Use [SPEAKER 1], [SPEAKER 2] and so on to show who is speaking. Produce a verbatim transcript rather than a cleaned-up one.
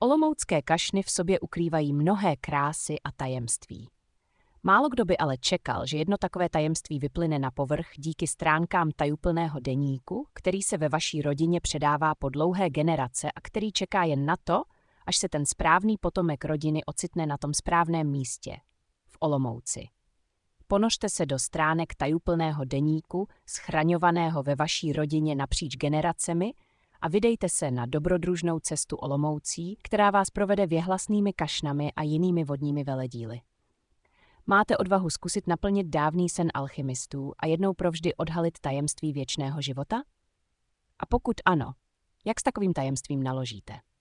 [SPEAKER 1] Olomoucké kašny v sobě ukrývají mnohé krásy a tajemství. Málo kdo by ale čekal, že jedno takové tajemství vyplyne na povrch díky stránkám tajuplného deníku, který se ve vaší rodině předává po dlouhé generace a který čeká jen na to, až se ten správný potomek rodiny ocitne na tom správném místě, v Olomouci. Ponořte se do stránek tajuplného deníku, schraňovaného ve vaší rodině napříč generacemi, a vydejte se na dobrodružnou cestu Olomoucí, která vás provede věhlasnými kašnami a jinými vodními veledíly. Máte odvahu zkusit naplnit dávný sen alchymistů a jednou provždy odhalit tajemství věčného života? A pokud ano, jak s takovým tajemstvím naložíte?